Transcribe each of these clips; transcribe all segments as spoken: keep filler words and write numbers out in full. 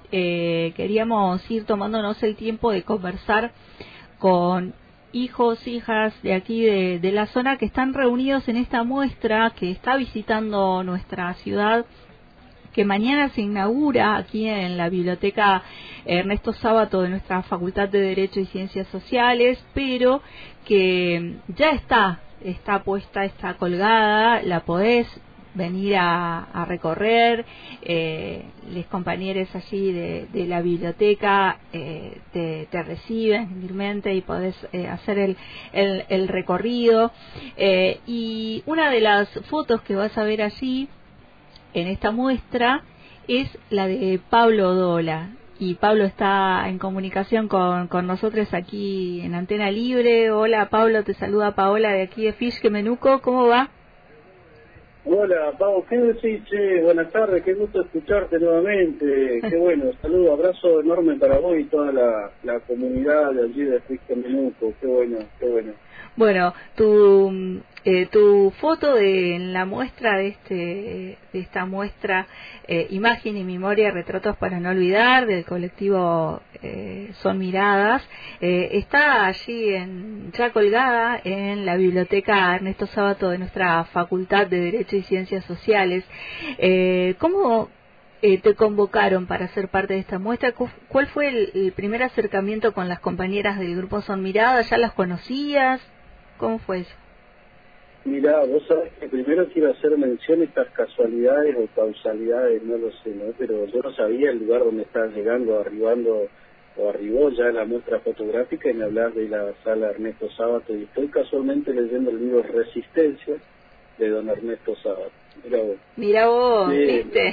eh, queríamos ir tomándonos el tiempo de conversar con hijos, hijas de aquí de, de la zona que están reunidos en esta muestra que está visitando nuestra ciudad, que mañana se inaugura aquí en la Biblioteca Ernesto Sábato de nuestra Facultad de Derecho y Ciencias Sociales, pero que ya está, está puesta, está colgada, la podés venir a, a recorrer, eh, los compañeros allí de, de la biblioteca eh, te, te reciben gentilmente y podés eh, hacer el, el, el recorrido. Eh, y una de las fotos que vas a ver allí en esta muestra es la de Pablo Dola. Y Pablo está en comunicación con, con nosotros aquí en Antena Libre. Hola Pablo, te saluda Paola de aquí de Fischke Menuco, ¿cómo va? Hola, Pau, ¿qué decís? Che, buenas tardes, qué gusto escucharte nuevamente. Qué bueno, saludo, abrazo enorme para vos y toda la, la comunidad de allí de Fischke Menuco. Qué bueno, qué bueno. Bueno, tu eh, tu foto de, en la muestra de este de esta muestra eh, Imagen y Memoria, Retratos para no olvidar, del colectivo eh, Son Miradas, eh, está allí en, ya colgada en la Biblioteca Ernesto Sábato de nuestra Facultad de Derecho y Ciencias Sociales. Eh, ¿Cómo eh, te convocaron para ser parte de esta muestra? ¿Cuál fue el, el primer acercamiento con las compañeras del grupo Son Miradas? ¿Ya las conocías? ¿Cómo fue eso? Mirá, vos sabés que primero quiero hacer mención a estas casualidades o causalidades, no lo sé, ¿no? Pero yo no sabía el lugar donde estaba llegando, arribando, o arribó ya la muestra fotográfica, y me hablar de la sala Ernesto Sábato, y estoy casualmente leyendo el libro Resistencia de don Ernesto Sábato. Mirá vos. Mirá vos, sí. ¿Viste?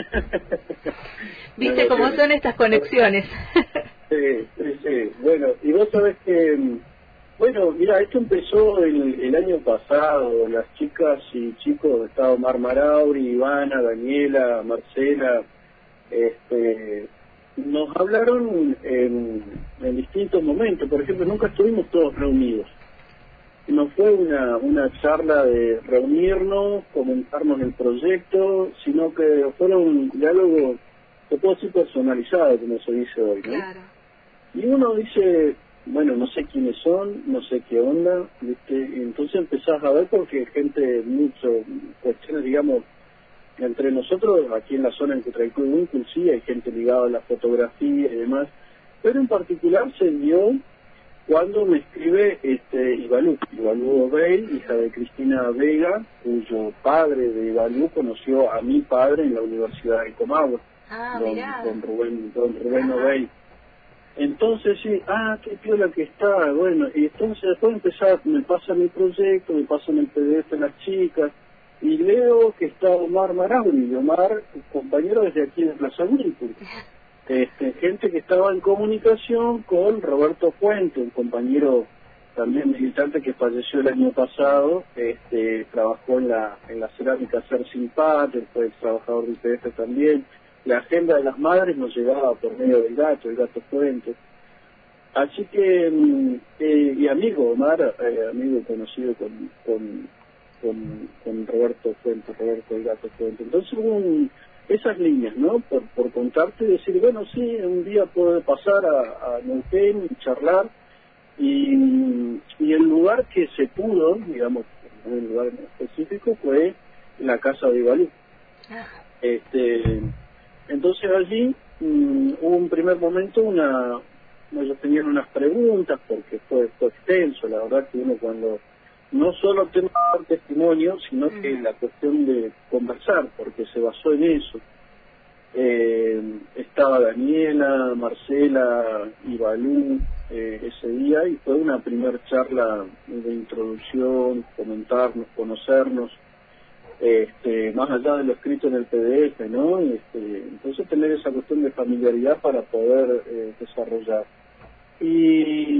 ¿Viste bueno, cómo que... son estas conexiones? Sí, sí, sí. Bueno, y vos sabés que... Bueno, mira, esto empezó el, el año pasado. Las chicas y chicos, estaba Omar Marauri, Ivana, Daniela, Marcela, este, nos hablaron en, en distintos momentos. Por ejemplo, nunca estuvimos todos reunidos. No fue una, una charla de reunirnos, comentarnos el proyecto, sino que fueron diálogos, se puede decir personalizados, como se dice hoy, ¿no? Claro. Y uno dice... bueno, no sé quiénes son, no sé qué onda, ¿viste? Y entonces empezás a ver porque gente, mucho, cuestiones, digamos, entre nosotros, aquí en la zona en Cutralcó, inclusive hay gente ligada a la fotografía y demás, pero en particular se dio cuando me escribe este Ibalú, Ibalú Obey, hija de Cristina Vega, cuyo padre de Ibalú conoció a mi padre en la Universidad de Comahue, ah, don, don Rubén, don Rubén Obey. Entonces, sí, ah, qué piola que está, bueno, y entonces después empezar, me pasan el proyecto, me pasan el P D F las chicas, y leo que está Omar Marauri, y Omar, compañero desde aquí de Plaza Wilpur, este, gente que estaba en comunicación con Roberto Fuente, un compañero también militante que falleció el año pasado, este, trabajó en la en la cerámica Ser Simpate, fue trabajador de I P F también. La agenda de las madres nos llegaba por medio del gato, el gato Fuente. Así que, eh, y amigo, Omar, eh, amigo conocido con, con, con, con Roberto Fuente, Roberto el gato Fuente. Entonces hubo un, esas líneas, ¿no? Por, por contarte y decir, bueno, sí, un día puede pasar a, a Neuquén y charlar. Y, y el lugar que se pudo, digamos, un lugar específico, fue la casa de Ibalú. Este... Entonces allí um, hubo un primer momento, una ellos tenían unas preguntas, porque fue, fue extenso, la verdad que uno cuando no solo tenía testimonio, sino que la cuestión de conversar, porque se basó en eso. Eh, estaba Daniela, Marcela, Ibalú eh, ese día, y fue una primera charla de introducción, comentarnos, conocernos. Este, más allá de lo escrito en el P D F, ¿no? Este, entonces tener esa cuestión de familiaridad para poder eh, desarrollar. Y,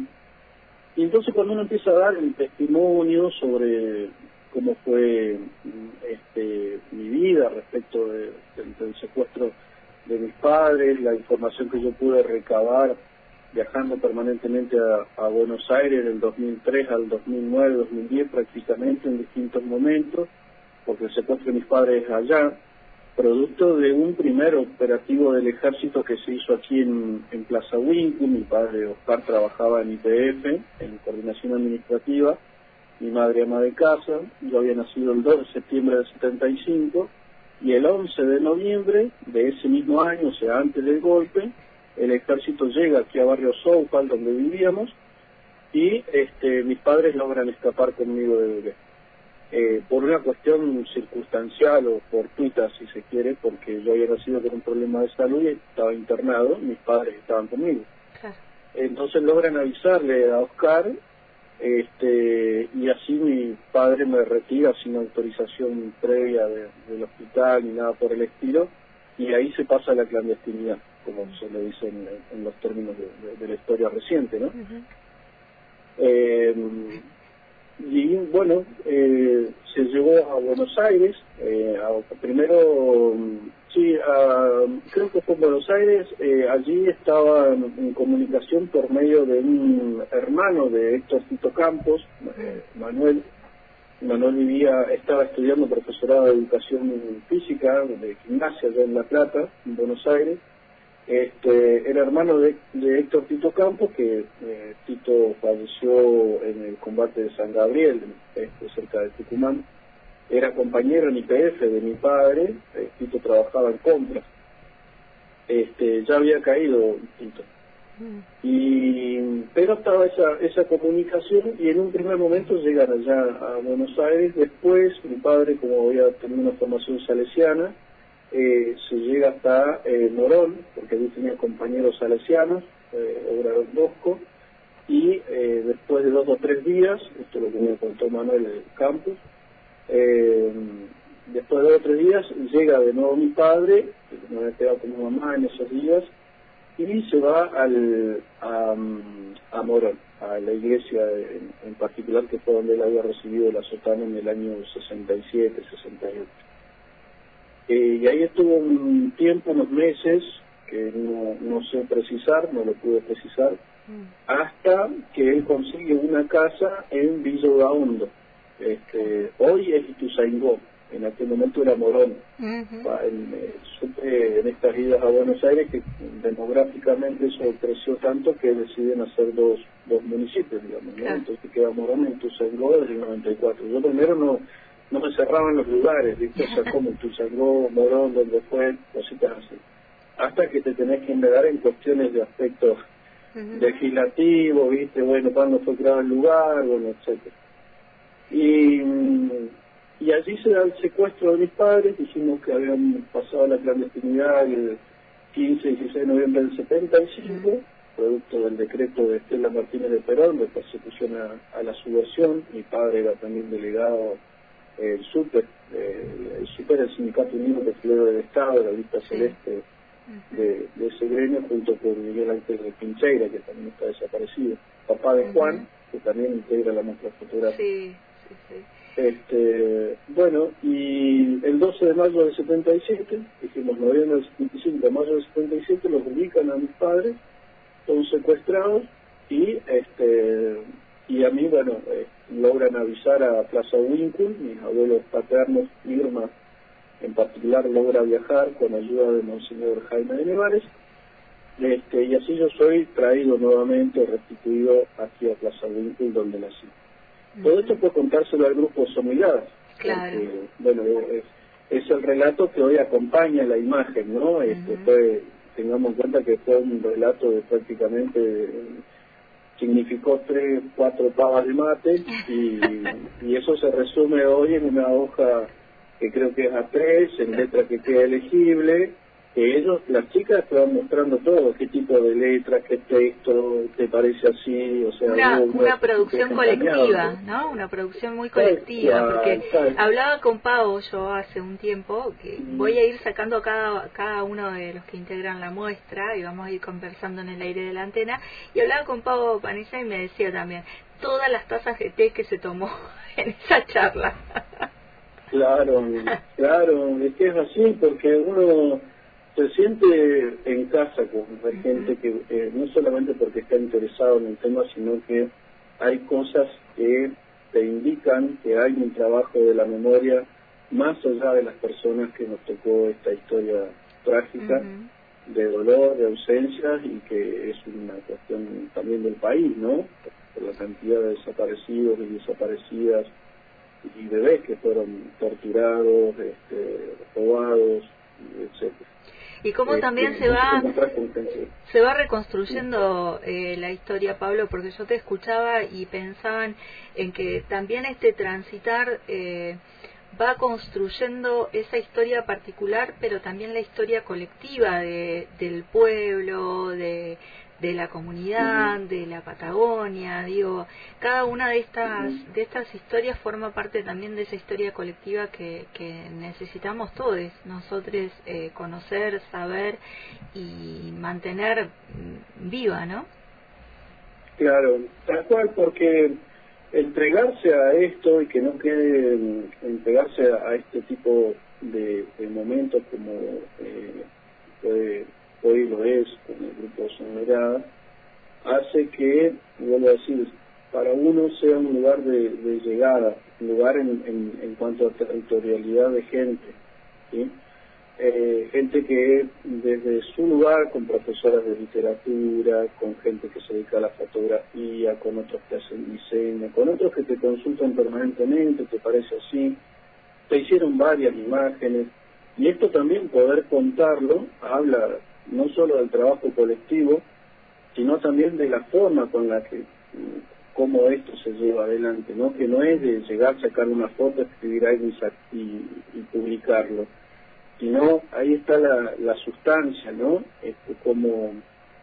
y entonces cuando uno empieza a dar el testimonio sobre cómo fue este, mi vida respecto de, de, del secuestro de mis padres, la información que yo pude recabar viajando permanentemente a, a Buenos Aires del dos mil tres al dos mil nueve, dos mil diez prácticamente en distintos momentos, porque el secuestro de mis padres es allá, producto de un primer operativo del ejército que se hizo aquí en, en Plaza Winkle. Mi padre Oscar trabajaba en I P F, en coordinación administrativa, mi madre ama de casa. Yo había nacido el dos de septiembre del setenta y cinco, y el once de noviembre de ese mismo año, o sea, antes del golpe, el ejército llega aquí a Barrio Soupal, donde vivíamos, y este, mis padres logran escapar conmigo de bebé. Eh, por una cuestión circunstancial o fortuita, si se quiere, porque yo había nacido con un problema de salud y estaba internado, mis padres estaban conmigo. Claro. Entonces logran avisarle a Oscar, este, y así mi padre me retira sin autorización previa de, del hospital ni nada por el estilo, y ahí se pasa a la clandestinidad, como se le dice en, en los términos de, de, de la historia reciente, ¿no? Uh-huh. eh, Y bueno, eh, se llevó a Buenos Aires, eh, a, primero, sí, a, creo que fue en Buenos Aires, eh, allí estaba en, en comunicación por medio de un hermano de Héctor Tito Campos, eh, Manuel. Manuel vivía, estaba estudiando profesorado de educación física, de gimnasia allá en La Plata, en Buenos Aires. Este, era hermano de, de Héctor Tito Campos, que eh, Tito falleció en el combate de San Gabriel, este, cerca de Tucumán. Era compañero en I P F de mi padre. eh, Tito trabajaba en compras. Este, ya había caído Tito. Mm. Y, pero estaba esa, esa comunicación, y en un primer momento llegan allá a Buenos Aires. Después mi padre, como había tenido una formación salesiana, Eh, se llega hasta eh, Morón, porque allí tenía compañeros salesianos, eh, obra Don Bosco, y eh, después de dos o tres días, esto es lo que me contó Manuel del Campos, eh, después de dos o tres días llega de nuevo mi padre, que me había quedado con mi mamá en esos días, y se va al, a, a Morón, a la iglesia en, en particular, que fue donde él había recibido la sotana en el año sesenta y siete, sesenta y ocho. Eh, y ahí estuvo un tiempo, unos meses, que no, no sé precisar, no lo pude precisar, mm. hasta que él consigue una casa en Villa Daondo. Este, hoy es Ituzaingó, en aquel momento era Morón. Uh-huh. en, eh, supe en estas idas a Buenos Aires que demográficamente eso creció tanto que deciden hacer dos, dos municipios, digamos, ¿no? Claro. Entonces queda Morón en Ituzaingó desde el noventa y cuatro. Yo primero no... no me cerraban los lugares, ¿viste? O sea, como Ituzaingó, Morón, donde fue, cositas así. Hasta que te tenés que enredar en cuestiones de aspectos uh-huh. legislativos, ¿viste? Bueno, cuándo fue creado el lugar, bueno, etcétera. Y, y allí se da el secuestro de mis padres. Dijimos que habían pasado la clandestinidad el quince y dieciséis de noviembre del setenta y cinco, uh-huh. producto del decreto de Estela Martínez de Perón, de persecución a, a la subversión. Mi padre era también delegado el súper, eh, el súper del Sindicato Unido Petrolero del Estado, de la lista sí. celeste de, de ese gremio, junto con Miguel Ángel de Pincheira, que también está desaparecido, papá de Juan, uh-huh. que también integra la nuestra fotografía. Sí, sí, sí. Este, bueno, y el doce de mayo del setenta y siete, dijimos noviembre del setenta y cinco, mayo del setenta y siete, los ubican a mis padres, son secuestrados, y este y a mí, bueno, eh, logran avisar a Plaza Winkle. Mis abuelos paternos, Irma en particular, logra viajar con ayuda de Monseñor Jaime de Nevares, este, y así yo soy traído nuevamente, restituido aquí a Plaza Winkle, donde nací. Uh-huh. Todo esto por contárselo al grupo Somiradas. Claro. Porque, bueno, es, es el relato que hoy acompaña la imagen, ¿no? Este, uh-huh. fue, tengamos en cuenta que fue un relato de prácticamente... significó tres, cuatro pavas de mate, y, y eso se resume hoy en una hoja que creo que es A tres, en letra que queda elegible, que ellos, las chicas, te van mostrando todo, qué tipo de letra, qué texto, te parece así, o sea... Una, vos, una producción colectiva, ¿no? Una producción muy colectiva, sí, porque sí. hablaba con Pau yo hace un tiempo, que mm. voy a ir sacando a cada, cada uno de los que integran la muestra, y vamos a ir conversando en el aire de la antena, y hablaba con Pau Panizza y me decía también, todas las tazas de té que se tomó en esa charla. Claro, claro, es que es así, porque uno... se siente en casa con uh-huh. gente que eh, no solamente porque está interesado en el tema, sino que hay cosas que te indican que hay un trabajo de la memoria más allá de las personas que nos tocó esta historia trágica, uh-huh. de dolor, de ausencias, y que es una cuestión también del país, ¿no? Por la cantidad de desaparecidos y desaparecidas y bebés que fueron torturados, este, robados, etcétera. Y cómo este, también se va se va reconstruyendo eh, la historia, Pablo, porque yo te escuchaba y pensaban en que también este transitar eh, va construyendo esa historia particular, pero también la historia colectiva de, del pueblo, de de la comunidad, de la Patagonia, digo, cada una de estas de estas historias forma parte también de esa historia colectiva que, que necesitamos todos, nosotros eh, conocer, saber y mantener viva, ¿no? Claro, tal cual, porque entregarse a esto y que no quede entregarse a, a este tipo de, de momentos como eh, puede hoy lo es con el grupo Sonoridad, hace que, vuelvo a decir, para uno sea un lugar de, de llegada, un lugar en, en, en cuanto a territorialidad de gente, ¿sí? Eh, gente que desde su lugar, con profesoras de literatura, con gente que se dedica a la fotografía, con otros que hacen diseño, con otros que te consultan permanentemente, te parece así, te hicieron varias imágenes, y esto también poder contarlo, habla no solo del trabajo colectivo, sino también de la forma con la que, cómo esto se lleva adelante, ¿no? Que no es de llegar, sacar una foto, escribir algo y, y, y publicarlo, sino ahí está la, la sustancia, ¿no? Este, como,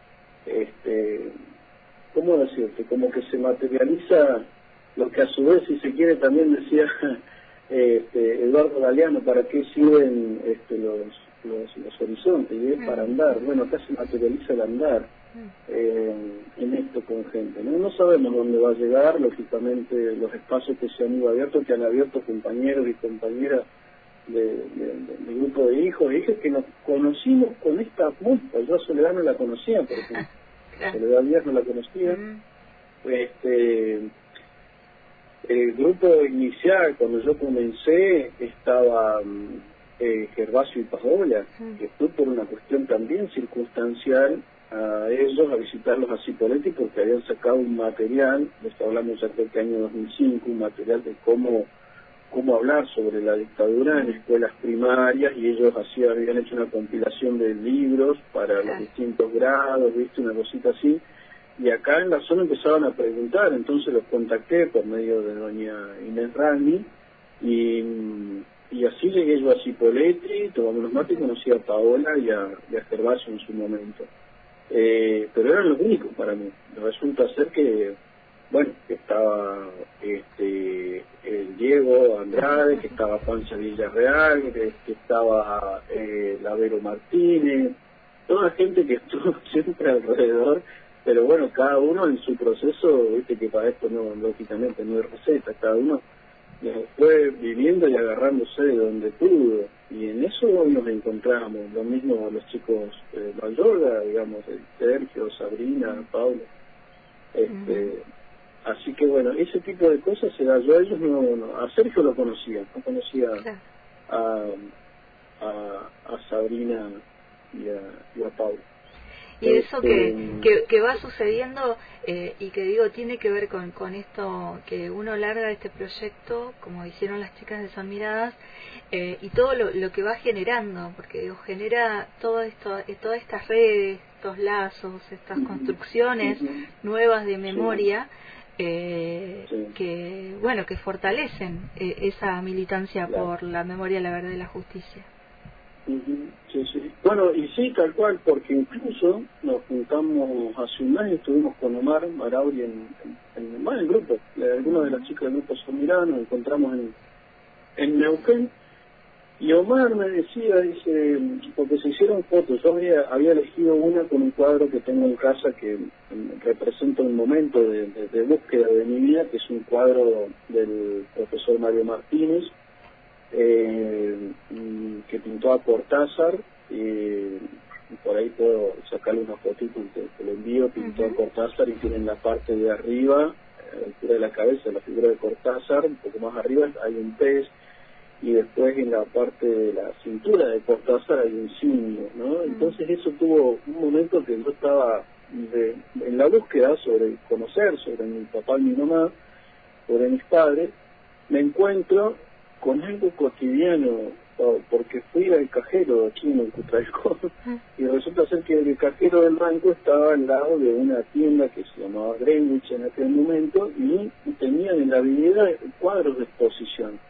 este, ¿cómo decirte? Como que se materializa lo que a su vez, si se quiere, también decía este, Eduardo Galeano, ¿para qué sirven este, los Los, los horizontes? Y es para andar. Bueno, acá se materializa el andar eh, en esto con gente, ¿no? No sabemos dónde va a llegar, lógicamente los espacios que se han ido abiertos, que han abierto compañeros y compañeras de, de, de, de grupo de hijos e hijas que nos conocimos con esta muestra. Yo a Soledad no la conocía, por ejemplo. Soledad Díaz no la conocía. Mm. Este, el grupo inicial, cuando yo comencé, estaba Eh, Gervasio y Paola, sí. que fue por una cuestión también circunstancial a ellos, a visitarlos a Cipolletti, porque habían sacado un material, les hablamos ya creo que año dos mil cinco, un material de cómo cómo hablar sobre la dictadura en escuelas primarias, y ellos así habían hecho una compilación de libros para los distintos grados, viste, una cosita así, y acá en la zona empezaban a preguntar, entonces los contacté por medio de doña Inés Rami, y Y así llegué yo a Cipolletti, tomamos los mates y conocí a Paola y a, y a Gervasio en su momento. Eh, pero eran los únicos para mí. Resulta ser que, bueno, que estaba este el Diego Andrade, que estaba Pancha Villarreal, que, que estaba eh, Lavero Martínez, toda gente que estuvo siempre alrededor, pero bueno, cada uno en su proceso, viste que para esto no, lógicamente no hay receta, cada uno fue viviendo y agarrándose de donde pudo, y en eso nos encontramos, lo mismo los chicos de Mayorga, digamos, Sergio, Sabrina, Pablo, este, uh-huh. Así que bueno, ese tipo de cosas se da. Yo a ellos no, no a Sergio lo conocía, no conocía a, a, a Sabrina y a, y a Pablo. Y eso que, que, que va sucediendo eh, y que digo tiene que ver con, con esto que uno larga este proyecto, como hicieron las chicas de Son Miradas, eh, y todo lo, lo que va generando, porque digo, genera todo esto, todas estas redes, estos lazos, estas construcciones nuevas de memoria, eh, que bueno, que fortalecen eh, esa militancia por la memoria, la verdad y la justicia. Sí, sí. Bueno, y sí, tal cual, porque incluso nos juntamos hace un mes, estuvimos con Omar Marauri en, en, en, en el grupo, algunas de las chicas del grupo Son Miradas, nos encontramos en, en Neuquén, y Omar me decía, dice, porque se hicieron fotos, yo había, había elegido una con un cuadro que tengo en casa que representa un momento de, de, de búsqueda de mi vida, que es un cuadro del profesor Mario Martínez, Eh, que pintó a Cortázar, eh, y por ahí puedo sacarle una fotito que te lo envío, pintó uh-huh. a Cortázar, y tiene en la parte de arriba, a la altura de la cabeza, la figura de Cortázar, un poco más arriba hay un pez, y después en la parte de la cintura de Cortázar hay un simio, ¿no? Entonces eso tuvo un momento que yo estaba de, en la búsqueda sobre conocer, sobre mi papá y mi mamá, sobre mis padres, me encuentro con algo cotidiano, porque fui al cajero aquí en el Cutralcón, y resulta ser que el cajero del banco estaba al lado de una tienda que se llamaba Greenwich en aquel momento, y tenían en la vidriera cuadros de exposición.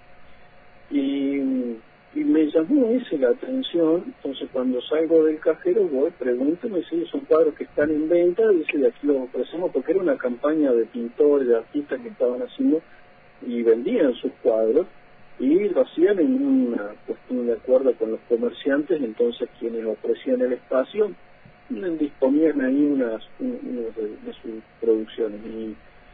Y, y me llamó ese la atención. Entonces cuando salgo del cajero voy, pregunto, me dice, son cuadros que están en venta, dice, de aquí los ofrecemos, porque era una campaña de pintores, de artistas que estaban haciendo y vendían sus cuadros, y lo hacían en una cuestión de acuerdo con los comerciantes. Entonces quienes ofrecían el espacio disponían ahí unas, unas de, de sus producciones, y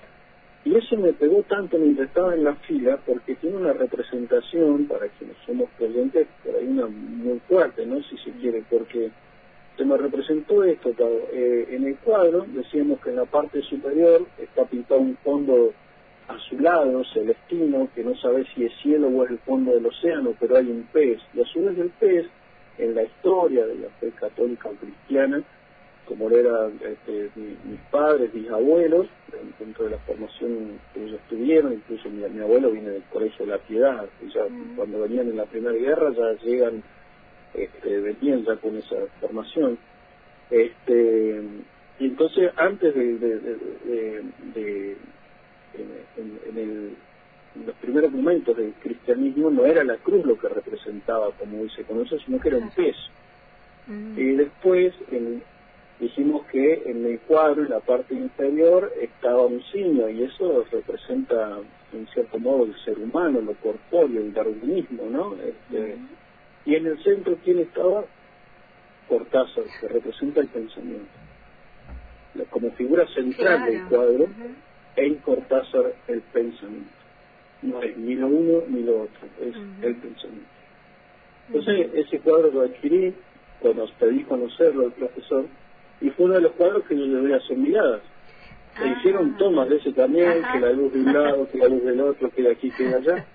Y eso me pegó tanto mientras estaba en la fila, porque tiene una representación, para quienes somos creyentes, por ahí una muy fuerte, ¿no? Si se quiere, porque se me representó esto, claro. Eh, en el cuadro decíamos que en la parte superior está pintado un fondo azulado, celestino, que no sabe si es cielo o es el fondo del océano, pero hay un pez, y a su vez el pez, en la historia de la fe católica o cristiana, como lo eran este, mi, mis padres, mis abuelos, dentro de la formación que ellos tuvieron, incluso mi, mi abuelo viene del Colegio de la Piedad, y ya mm. cuando venían en la Primera Guerra ya llegan, este, venían ya con esa formación. Este, y entonces antes de, de, de, de, de en, en, en, el, en los primeros momentos del cristianismo no era la cruz lo que representaba, como hoy se conoce, sino que era un pez. Mm. Y después, en dijimos que en el cuadro, en la parte inferior, estaba un simio, y eso representa, en cierto modo, el ser humano, lo corpóreo, el darwinismo, ¿no? Este, uh-huh. Y en el centro, ¿quién estaba? Cortázar, que representa el pensamiento. Como figura central claro. del cuadro, uh-huh. en Cortázar el pensamiento. No es ni lo uno ni lo otro, es uh-huh. el pensamiento. Entonces, uh-huh. ese cuadro lo adquirí cuando pedí conocerlo al profesor, y fue uno de los cuadros que yo llevé a hacer miradas. Se ah, hicieron tomas de ese también, ajá. que la luz de un lado, que la luz del otro, que de aquí, que de allá.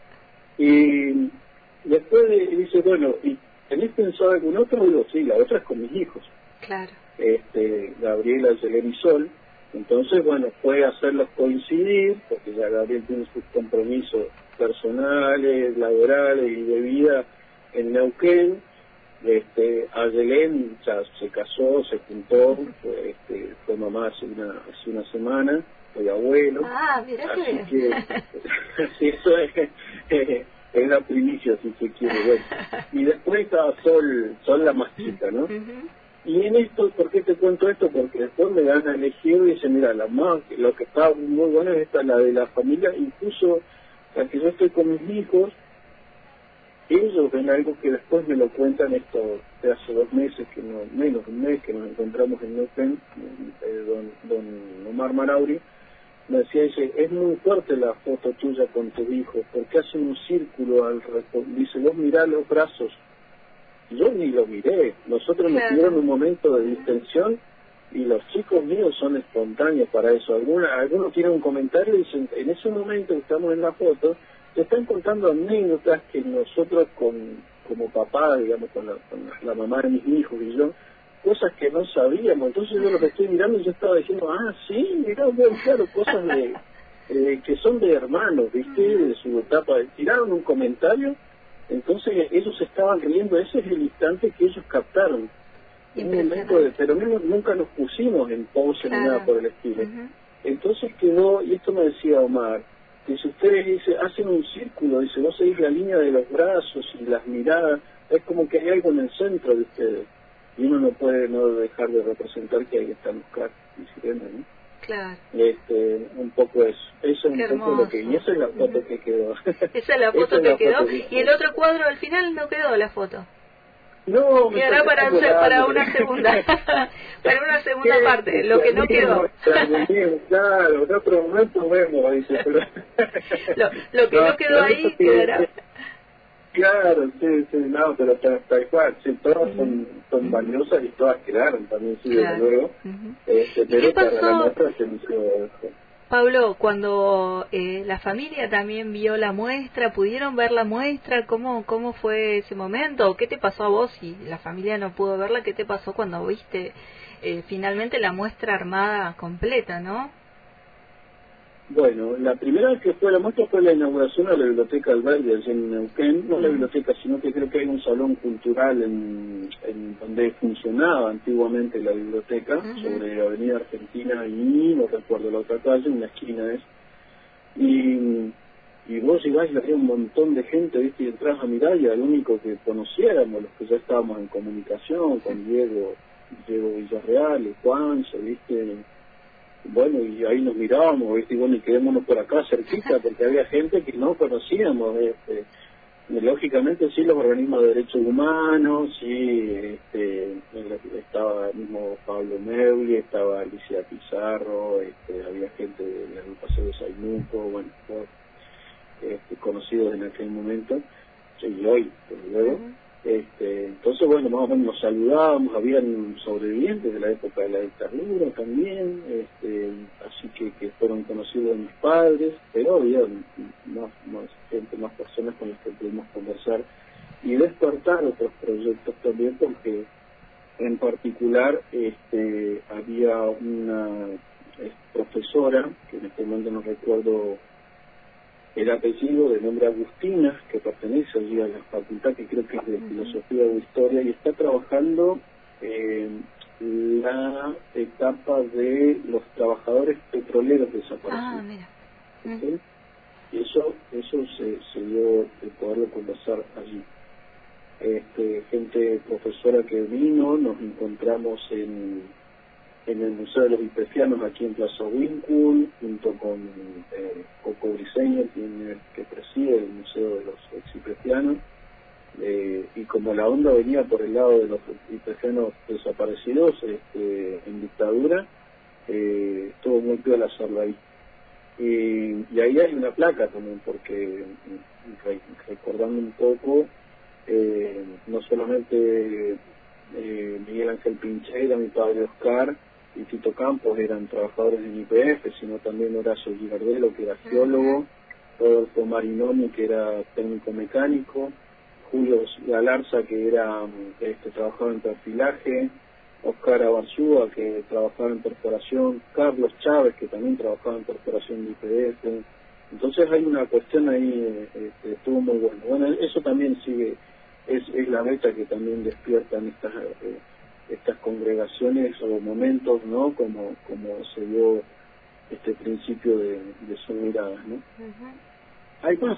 Y después de, dice, bueno, ¿y tenés pensado algún otro? Digo, sí, la otra es con mis hijos. Claro. Este, Gabriela, Yelén y Sol. Entonces, bueno, fue hacerlos coincidir, porque ya Gabriel tiene sus compromisos personales, laborales y de vida en Neuquén. Este, a Yelén ya se casó, se juntó, fue, este, fue mamá hace una, hace una semana, fue abuelo. Ah, mira así que bien. que así eso es, eh, es la primicia, si se quiere. Bueno. Y después estaba Sol, Sol la más chica, ¿no? Uh-huh. Y en esto, ¿por qué te cuento esto? Porque después me dan a elegir y dicen, mira, la más, lo que está muy bueno es esta, la de la familia, incluso la que yo estoy con mis hijos. Ellos ven algo que después me lo cuentan, esto de hace dos meses, que no menos de un mes, que nos encontramos en Neuquén, eh, don, don Omar Marauri, me decía, dice, es muy fuerte la foto tuya con tu hijo, porque hacen un círculo al dice, vos mirá los brazos. Yo ni lo miré, nosotros nos tuvieron un momento de distensión, y los chicos míos son espontáneos para eso. Algunos, algunos tienen un comentario y dicen, en ese momento que estamos en la foto, te están contando anécdotas que nosotros con, como papá, digamos, con la, con la mamá de mis hijos y yo, cosas que no sabíamos. Entonces yo los estoy mirando y yo estaba diciendo, ah, sí, mirá, bueno, claro, cosas de eh, que son de hermanos, ¿viste? De su etapa. Tiraron un comentario, entonces ellos estaban riendo. Ese es el instante que ellos captaron. Un momento de, pero no, nunca nos pusimos en pose claro. ni nada por el estilo. Uh-huh. Entonces quedó, y esto me decía Omar, dice, ustedes dice, hacen un círculo, dice, vos seguís la línea de los brazos y las miradas, es como que hay algo en el centro de ustedes, y uno no puede no dejar de representar que ahí están los Cats y Sirena, ¿no? Claro. Este, un poco eso, eso es Qué un hermoso. poco lo que, y esa es la foto que quedó. Esa es la foto es que la quedó, foto que y el otro cuadro al final no quedó la foto. No, me quedará para, un, para una segunda para una segunda ¿Qué? parte, lo que no quedó. Claro, en otro momento vemos, dice, pero... lo, lo que no, no quedó ahí quedará. Claro, sí, sí, no, pero tal, tal cual, sí, todas son, son valiosas y todas quedaron también, sí, desde claro. luego. Uh-huh. este, pero para la muestra se inició esto. Pablo, cuando eh, la familia también vio la muestra, ¿pudieron ver la muestra? ¿Cómo, cómo fue ese momento? ¿Qué te pasó a vos si la familia no pudo verla? ¿Qué te pasó cuando viste eh, finalmente la muestra armada completa, no? Bueno, la primera vez que fue la muestra fue la inauguración de la Biblioteca Alberdi allí en Neuquén, no la biblioteca, sino que creo que hay un salón cultural en, en donde funcionaba antiguamente la biblioteca, uh-huh. sobre Avenida Argentina y no recuerdo la otra calle, una esquina es, y, y vos llegás y había un montón de gente, viste, y entras a mirar y era el único que conociéramos, los que ya estábamos en comunicación con Diego, Diego Villarreal y Juancho, viste. Bueno, y ahí nos mirábamos, ¿viste? Y bueno, y quedémonos por acá cerquita, porque había gente que no conocíamos, este, lógicamente sí los organismos de derechos humanos, sí, este, estaba mismo Pablo Meuli, estaba Alicia Pizarro, este, había gente del agrupación de Sainuco, bueno, todos, este, conocidos en aquel momento, y hoy, desde luego. Uh-huh. Este, entonces, bueno, más o menos nos saludábamos, habían sobrevivientes de la época de la dictadura también, este, así que, que fueron conocidos de mis padres, pero había más, más gente, más personas con las que pudimos conversar y despertar otros proyectos también, porque en particular este, había una profesora, que en este momento no recuerdo el apellido, de nombre Agustina, que pertenece allí a la facultad, que creo que es de uh-huh. Filosofía o Historia, y está trabajando en la etapa de los trabajadores petroleros desaparecidos. Ah, mira. Uh-huh. ¿Sí? Y eso, eso se, se dio de poderlo conversar allí. Este, gente profesora que vino, nos encontramos en en el Museo de los Hipefianos aquí en Plaza Wincul, junto con eh, Coco Briceño, quien, que preside el Museo de los Hipefianos, eh, y como la onda venía por el lado de los hipefianos desaparecidos este, en dictadura, eh, estuvo muy piola hacerlo ahí. Y, y ahí hay una placa también, porque re, recordando un poco, eh, no solamente eh, Miguel Ángel Pincheira, mi padre Oscar, y Tito Campos eran trabajadores en I P F, sino también Horacio Girardelo, que era geólogo, Rodolfo Marinoni, que era técnico mecánico, Julio Galarza, que era este, trabajador en perfilaje, Oscar Abarzúa, que trabajaba en perforación, Carlos Chávez, que también trabajaba en perforación de I P F. Entonces hay una cuestión ahí, este, estuvo muy bueno. Bueno, eso también sigue, es, es la meta que también despiertan estas eh, estas congregaciones o momentos, ¿no? Como como se dio este principio de, de Son Miradas, ¿no? Uh-huh. Hay más.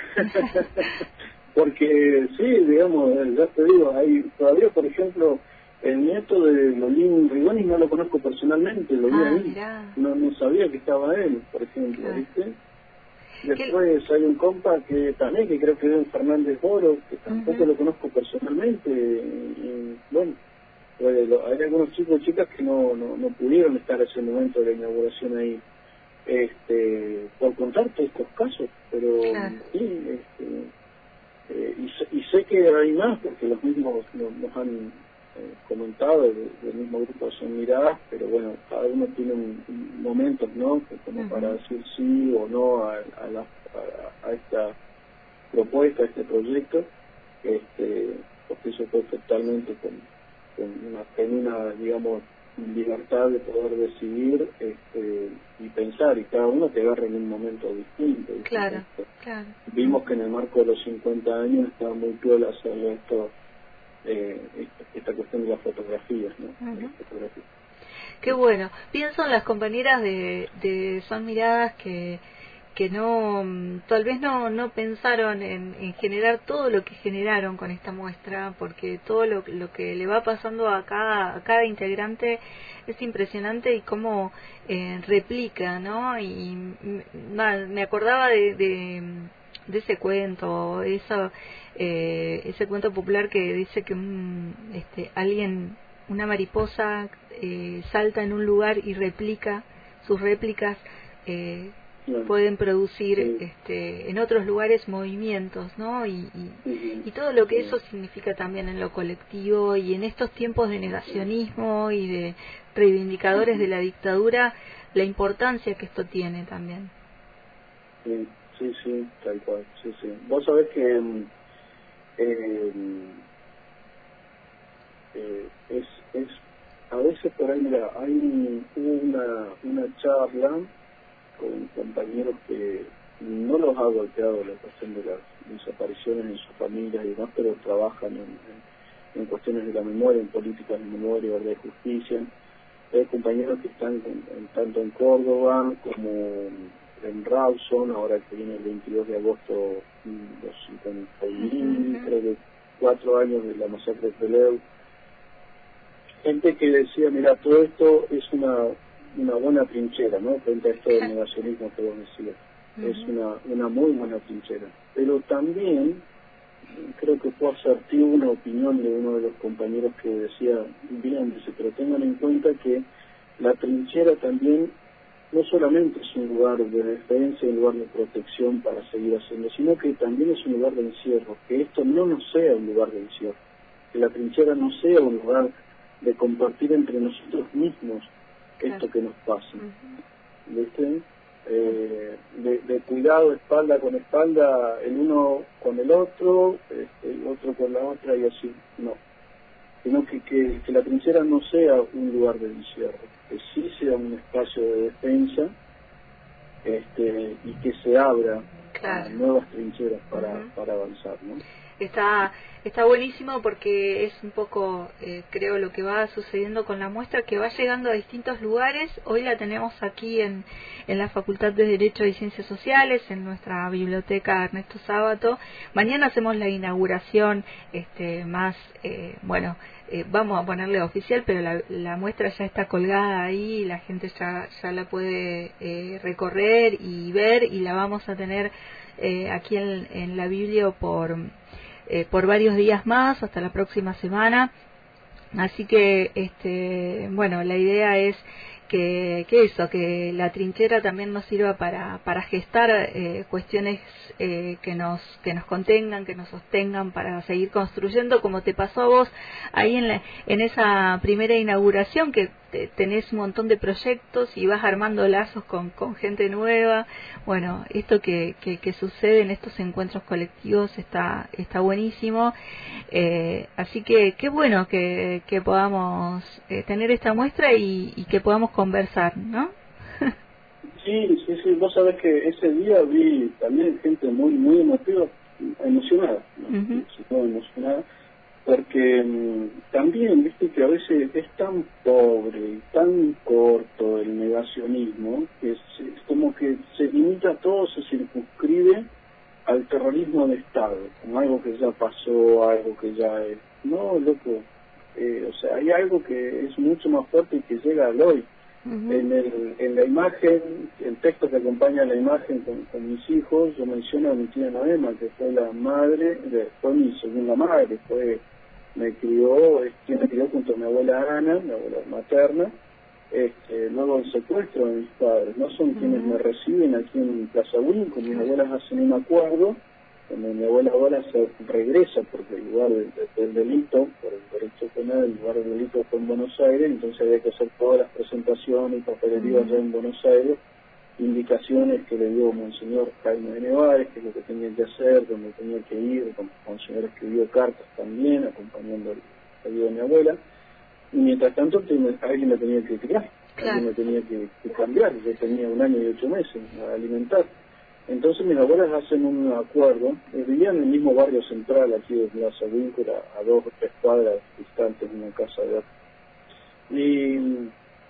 Porque sí, digamos, ya te digo, hay todavía, por ejemplo, el nieto de Lolín Rigoni no lo conozco personalmente, lo vi ah, ahí. No, no sabía que estaba él, por ejemplo, claro. ¿Viste? Después ¿Qué? Hay un compa que también, que creo que es Fernández Boro, que tampoco uh-huh. lo conozco personalmente. Y, bueno, pues, lo, hay algunos chicos y chicas que no, no, no pudieron estar a ese momento de la inauguración ahí, este, por contarte estos casos, pero claro. sí, este, eh, y, sé, y sé que hay más, porque los mismos nos, nos han eh, comentado del, del mismo grupo Son Miradas, pero bueno, cada uno tiene un, un momentos, ¿no? Que como uh-huh. para decir sí o no a, a, la, a, a esta propuesta, a este proyecto, este, porque eso fue totalmente con, con una genuina, digamos, libertad de poder decidir este, y pensar, y cada uno te agarra en un momento distinto. Claro, claro. Vimos que en el marco de los cincuenta años estaba muy piola hacer esto, eh, esta cuestión de las fotografías, ¿no? Uh-huh. Las fotografías. Qué bueno. Pienso en las compañeras de, de Son Miradas que que no, tal vez no no pensaron en, en generar todo lo que generaron con esta muestra, porque todo lo, lo que le va pasando a cada, a cada integrante es impresionante y cómo eh, replica, ¿no? Y mal, me acordaba de, de, de ese cuento, eso, eh, ese cuento popular que dice que un, este, alguien, una mariposa eh, salta en un lugar y replica, sus réplicas eh, Bueno, pueden producir sí. este, en otros lugares movimientos, ¿no? Y, y, sí. y todo lo que sí. eso significa también en lo colectivo, y en estos tiempos de negacionismo y de reivindicadores sí. de la dictadura, la importancia que esto tiene también. Sí, sí, sí, tal cual, sí, sí. Vos sabés que eh, eh, es, es, a veces por ahí, mira, hay un, una, una charla con compañeros que no los ha golpeado la cuestión de las desapariciones en sus familias y demás, pero trabajan en, en, en cuestiones de la memoria, en políticas de memoria, verdad y justicia. Hay compañeros que están en, en, tanto en Córdoba como en Rawson, ahora que viene el veintidós de agosto, los cincuenta y creo que cuatro años de la masacre de Trelew. Gente que decía, mira, todo esto es una una buena trinchera, ¿no? Frente a esto del negacionismo que vos decías. Uh-huh. Es una, una muy buena trinchera. Pero también creo que fue asertivo una opinión de uno de los compañeros que decía, bien, dice, pero tengan en cuenta que la trinchera también no solamente es un lugar de defensa y un lugar de protección para seguir haciendo, sino que también es un lugar de encierro, que esto no nos sea un lugar de encierro, que la trinchera no sea un lugar de compartir entre nosotros mismos esto que nos pasa, uh-huh. ¿Viste? Eh, de, de cuidado espalda con espalda, el uno con el otro, este, el otro con la otra y así, no. Sino que, que, que la trinchera no sea un lugar de encierro, que sí sea un espacio de defensa, este, y que se abra claro. a nuevas trincheras para, uh-huh. para avanzar, ¿no? Está está buenísimo porque es un poco, eh, creo, lo que va sucediendo con la muestra, que va llegando a distintos lugares. Hoy la tenemos aquí en, en la Facultad de Derecho y Ciencias Sociales, en nuestra biblioteca Ernesto Sábato. Mañana hacemos la inauguración este más, eh, bueno, eh, vamos a ponerle oficial, pero la, la muestra ya está colgada ahí, la gente ya, ya la puede eh, recorrer y ver, y la vamos a tener eh, aquí en, en la Biblia por... Eh, por varios días más, hasta la próxima semana. Así que, este, bueno, la idea es que, que eso, que la trinchera también nos sirva para, para gestar eh, cuestiones eh, que nos que nos contengan, que nos sostengan para seguir construyendo, como te pasó a vos ahí en, la, en esa primera inauguración, que te, tenés un montón de proyectos y vas armando lazos con, con gente nueva. Bueno, esto que, que, que sucede en estos encuentros colectivos está está buenísimo. Eh, así que qué bueno que, que podamos eh, tener esta muestra y, y que podamos conversar, ¿no? Sí, sí, sí. Vos sabés que ese día vi también gente muy, muy emotiva, emocionada, ¿no? Uh-huh. Muy emocionada, porque um, también, viste, que a veces es tan pobre y tan corto el negacionismo, que es, es como que se limita todo, se circunscribe al terrorismo de Estado, como algo que ya pasó, algo que ya es... No, loco, eh, o sea, hay algo que es mucho más fuerte y que llega al hoy. Uh-huh. En, el, en la imagen, el texto que acompaña la imagen con, con mis hijos, yo menciono a mi tía Noema, que fue la madre, de, fue mi segunda madre, fue, me crió, es quien me crió junto a mi abuela Ana, mi abuela materna, este, luego el secuestro de mis padres, no son uh-huh. quienes me reciben aquí en Plaza Win, con mis abuelas hacen un acuerdo, donde mi abuela ahora se regresa porque el lugar del, del delito, por el derecho penal, el lugar del delito fue en Buenos Aires, entonces había que hacer todas las presentaciones y papelería uh-huh. allá en Buenos Aires, indicaciones que le dio Monseñor Jaime de Nevares, que es lo que tenía que hacer, donde tenía que ir, Monseñor escribió cartas también, acompañando el pedido de mi abuela, y mientras tanto alguien me tenía que criar, claro. alguien me tenía que, que cambiar, yo tenía un año y ocho meses a alimentar. Entonces mis abuelas hacen un acuerdo, eh, vivían en el mismo barrio central aquí de Plaza Víncula, a dos o tres cuadras distantes de una casa de arte. Y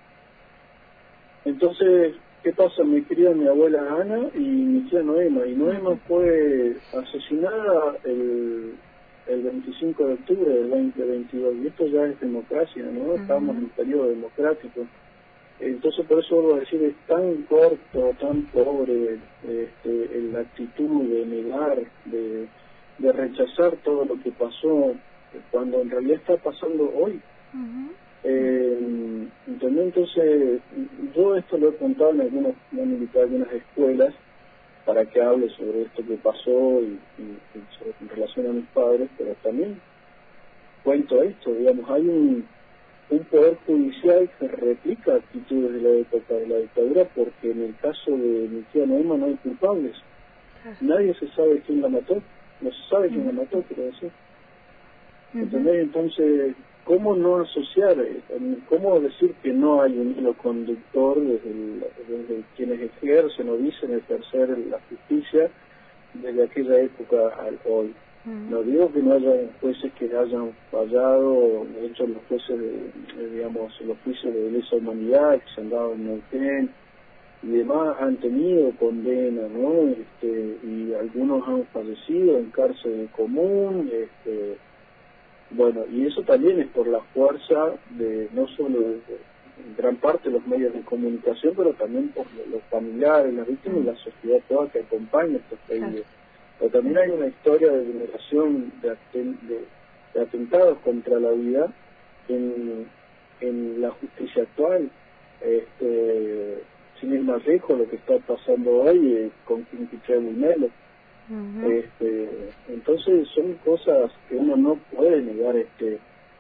entonces, ¿qué pasa? Me cría mi abuela Ana y mi tía Noema, y Noema fue asesinada el, el veinticinco de octubre del veinte veintidós, y esto ya es democracia, ¿no? Uh-huh. Estamos en un periodo democrático. Entonces, por eso vuelvo a decir, es tan corto, tan pobre este, la actitud de negar, de, de rechazar todo lo que pasó, cuando en realidad está pasando hoy. Uh-huh. eh, Entonces, yo esto lo he contado en algunas, en algunas escuelas, para que hable sobre esto que pasó y, y, y sobre, en relación a mis padres, pero también cuento esto, digamos, hay un... un poder judicial que replica actitudes de la época de la dictadura, porque en el caso de mi tía Noema no hay culpables. Nadie se sabe quién la mató, no se sabe quién la mató, quiero decir. ¿Entendés? Entonces, ¿cómo no asociar, cómo decir que no hay un hilo conductor desde, el, desde quienes ejercen o dicen ejercer la justicia desde aquella época al hoy? No digo que no haya jueces que hayan fallado, de hecho los jueces, de, digamos, los juicios de lesa humanidad que se han dado en Neuquén y demás han tenido condena, ¿no? Este, y algunos han fallecido en cárcel común, este, bueno, y eso también es por la fuerza de no solo de, de en gran parte de los medios de comunicación, pero también por los familiares, las víctimas y la sociedad toda que acompaña estos pedidos. Pero también hay una historia de vulneración de, aten de, de atentados contra la vida en, en la justicia actual. Este, sin ir más lejos, lo que está pasando hoy eh, con Quintichel y Melo. Uh-huh. este, entonces son cosas que uno no puede negar, este,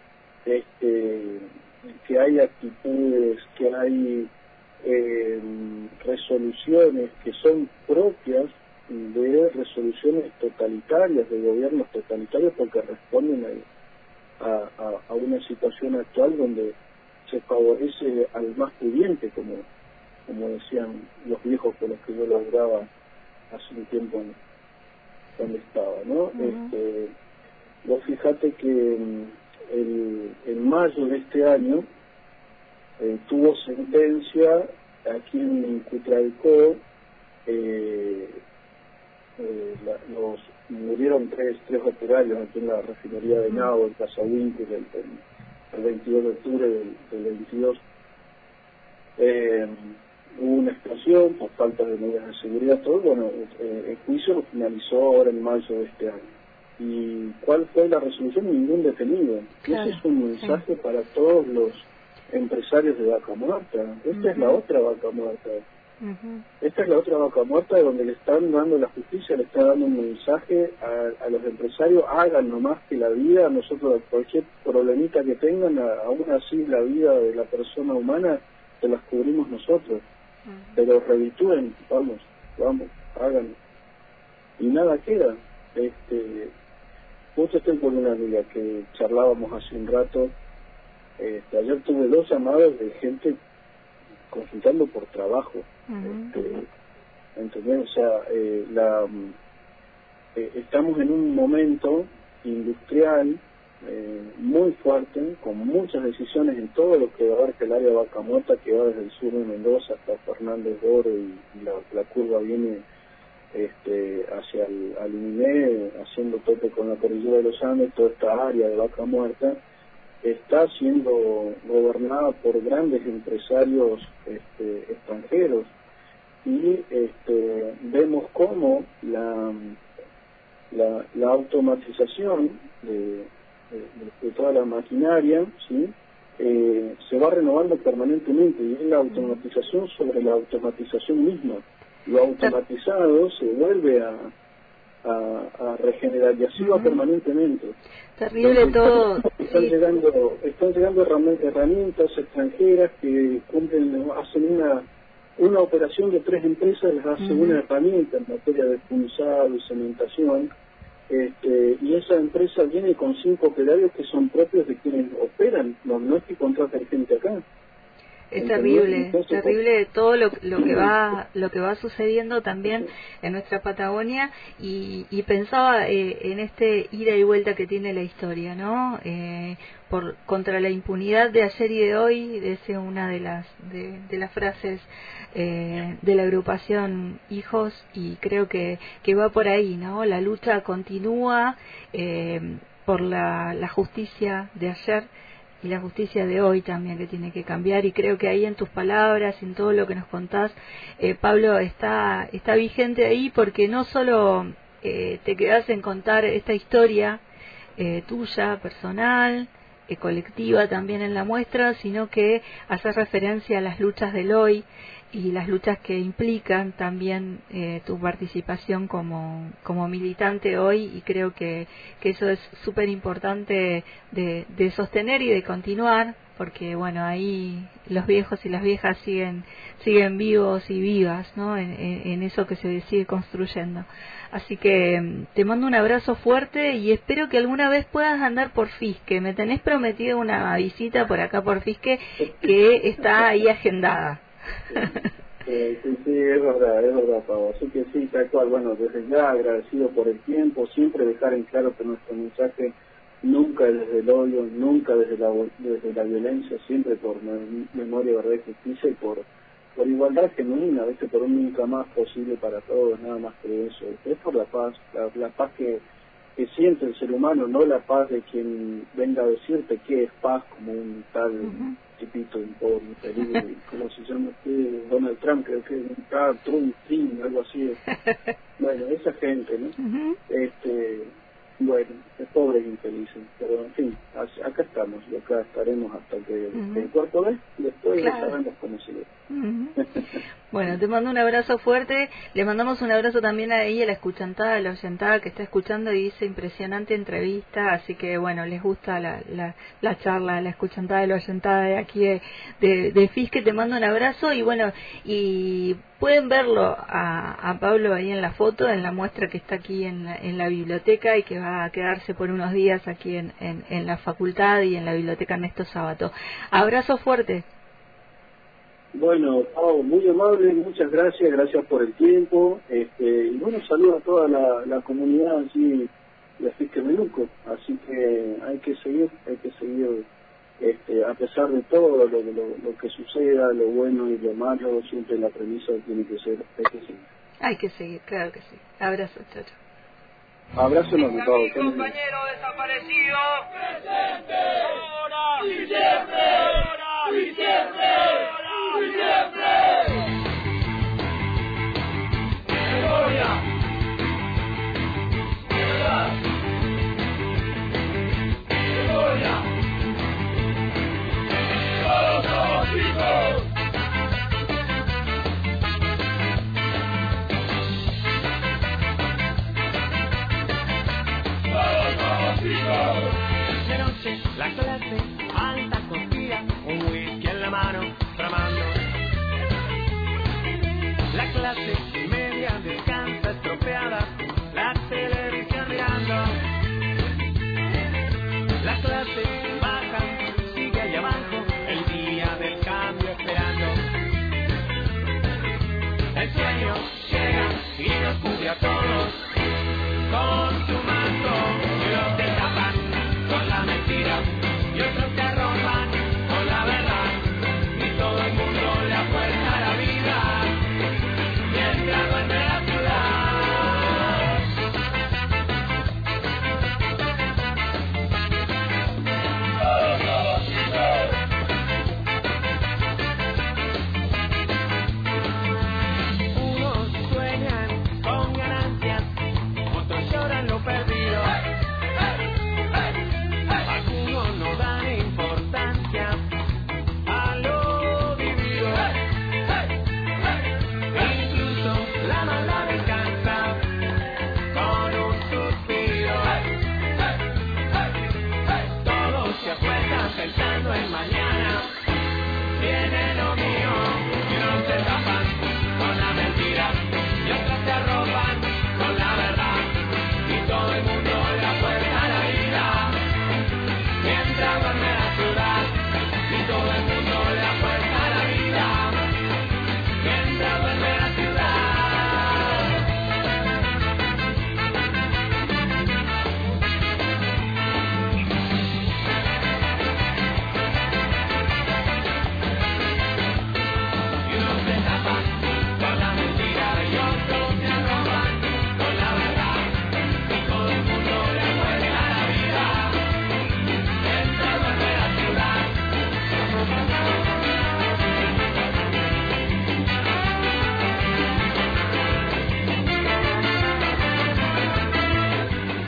este, que hay actitudes, que hay eh, resoluciones que son propias de resoluciones totalitarias, de gobiernos totalitarios, porque responden a, a, a una situación actual donde se favorece al más pudiente, como, como decían los viejos con los que yo laburaba hace un tiempo en, donde estaba, ¿no? Uh-huh. Este, vos fíjate que el, en mayo de este año eh, tuvo sentencia aquí en Cutralcó. eh, Eh, la, los murieron tres tres operarios aquí en la refinería de Nao, en Casahuinque, el, el, el veintidós de octubre del, del veintidós. Eh, hubo una explosión por falta de medidas de seguridad, todo. Bueno, eh, el juicio finalizó ahora en mayo de este año. ¿Y cuál fue la resolución? Ningún detenido. Claro, ese es un mensaje sí. para todos los empresarios de Vaca Muerta. Esta uh-huh. es la otra Vaca Muerta. Uh-huh. Esta es la otra Vaca Muerta donde le están dando la justicia, le está dando un mensaje a, a los empresarios: hagan nomás que la vida, nosotros cualquier problemita que tengan, a, aún así la vida de la persona humana se las cubrimos nosotros, uh-huh. pero reditúen, vamos, vamos, hagan, y nada queda. Este, justo estoy con una amiga que charlábamos hace un rato, este, ayer tuve dos llamadas de gente consultando por trabajo. Uh-huh. este, ¿entendés? O sea, eh, la, eh, estamos en un momento industrial eh, muy fuerte, con muchas decisiones en todo lo que abarca el área de Vaca Muerta, que va desde el sur de Mendoza hasta Fernández Doro, y, y la, la curva viene este, hacia el Aluminé, haciendo tope con la cordillera de los Andes. Toda esta área de Vaca Muerta está siendo gobernada por grandes empresarios este, extranjeros, y este, vemos cómo la, la, la automatización de, de, de toda la maquinaria, ¿sí? eh, se va renovando permanentemente, y es la automatización sobre la automatización misma. Lo automatizado se vuelve a a, a regenerar, y así va uh-huh. permanentemente. Terrible. Entonces, todo. Están sí. llegando, están llegando herramientas extranjeras que cumplen, hacen una una operación de tres empresas, les hace uh-huh. una herramienta en materia de punzado y cementación, este, y esa empresa viene con cinco operarios que son propios de quienes operan, no, no es que contraten gente acá. Es terrible, es terrible todo lo, lo que va lo que va sucediendo también en nuestra Patagonia, y, y pensaba eh, en este ida y vuelta que tiene la historia, ¿no? Eh, por contra la impunidad de ayer y de hoy, es una de las de, de las frases eh, de la agrupación Hijos, y creo que que va por ahí, ¿no? La lucha continúa eh, por la, la justicia de ayer y la justicia de hoy también, que tiene que cambiar, y creo que ahí en tus palabras, en todo lo que nos contás, eh, Pablo, está está vigente ahí, porque no solo eh, te quedás en contar esta historia eh, tuya, personal, eh, colectiva también en la muestra, sino que haces referencia a las luchas del hoy, y las luchas que implican también eh, tu participación como, como militante hoy, y creo que, que eso es súper importante de, de sostener y de continuar, porque bueno, ahí los viejos y las viejas siguen siguen vivos y vivas, ¿no? En, en, en eso que se sigue construyendo. Así que te mando un abrazo fuerte y espero que alguna vez puedas andar por Fisque. Me tenés prometido una visita por acá por Fisque que está ahí agendada. Sí, sí, sí, es verdad, es verdad, Pau. Así que sí, tal cual. Bueno, desde ya agradecido por el tiempo, siempre dejar en claro que nuestro mensaje nunca desde el odio, nunca desde la desde la violencia, siempre por memoria, verdad y justicia, y por por igualdad genuina, a veces por un nunca más posible para todos, nada más que eso. Es por la paz, la, la paz que, que siente el ser humano, no la paz de quien venga a decirte que es paz, como un tal uh-huh. tipito de pobre, infeliz, ¿cómo se llama usted? Donald Trump, creo que es un tal Trump, Trump, algo así. Bueno, esa gente, ¿no? Uh-huh. Este... Bueno, es pobres e infelices, pero en fin, acá estamos y acá estaremos hasta que uh-huh. el cuerpo dé, y después claro. sabemos cómo sigue. Uh-huh. Bueno, te mando un abrazo fuerte, le mandamos un abrazo también a ella, la escuchantada, la oyentada que está escuchando y dice impresionante entrevista, así que bueno, les gusta la, la, la charla, la escuchantada y la oyentada de aquí de, de, de Fisque, te mando un abrazo y bueno, y pueden verlo a, a Pablo ahí en la foto, en la muestra que está aquí en la, en la biblioteca y que va a quedarse por unos días aquí en, en, en la facultad y en la biblioteca Ernesto Sábato. Abrazo fuerte. Bueno, Pau, muy amable, muchas gracias, gracias por el tiempo, este, y bueno, saludos a toda la, la comunidad allí de Fisque Meluco, así que hay que seguir, hay que seguir, este, a pesar de todo lo, lo, lo que suceda, lo bueno y lo malo, siempre la premisa tiene que ser, hay que seguir. Hay que seguir, claro que sí. Abrazo, chacho. Abrazo enorme, Pau. Compañero desaparecido. Presente. Ahora. Y siempre. Ahora. Y siempre. Ahora. Y siempre. Memoria. Verdad. Memoria. Todos somos hijos. De noche, la clase, alta costilla, un whisky en la mano, tramando. La clase media descansa estropeada, la televisión mirando. La clase baja, sigue allá abajo, el día del cambio esperando. El sueño llega y nos cubre a todos con su manto. Unos te tapan con la mentira y otros te roban con la verdad, y todo el mundo le apuesta a la vida mientras duerme la ciudad. Unos sueñan con ganancias, otros lloran lo perdido. Algunos no dan importancia a lo vivido. Incluso la maldad descansa con un suspiro. Todos se acuestan pensando en mañana. Viene lo mío y unos se tapan con la mentira y otros se arropan con la verdad, y todo el mundo le apuesta a la vida mientras duerme la ciudad, y todo el mundo le apuesta a la vida mientras duerme la ciudad. Y unos se tapan con la mentira y otros se arroban con la verdad, y todo el mundo le apuesta a la vida mientras duerme la ciudad.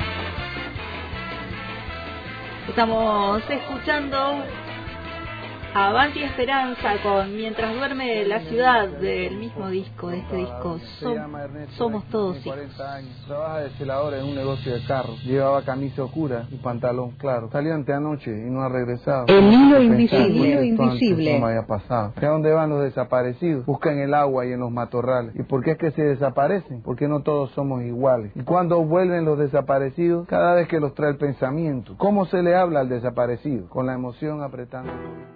Estamos escuchando Avanti Esperanza con Mientras duerme la ciudad, del mismo disco, de este disco Som, Somos Todos Hijos. cuarenta años, trabaja de celador en un negocio de carros, llevaba camisa oscura y pantalón claro, salió anteanoche y no ha regresado. El hilo Pensar invisible, que hilo esto antes invisible. no me haya pasado. ¿A dónde van los desaparecidos? Buscan el agua y en los matorrales. ¿Y por qué es que se desaparecen? Porque no todos somos iguales. ¿Y cuando vuelven los desaparecidos? Cada vez que los trae el pensamiento. ¿Cómo se le habla al desaparecido? Con la emoción apretando.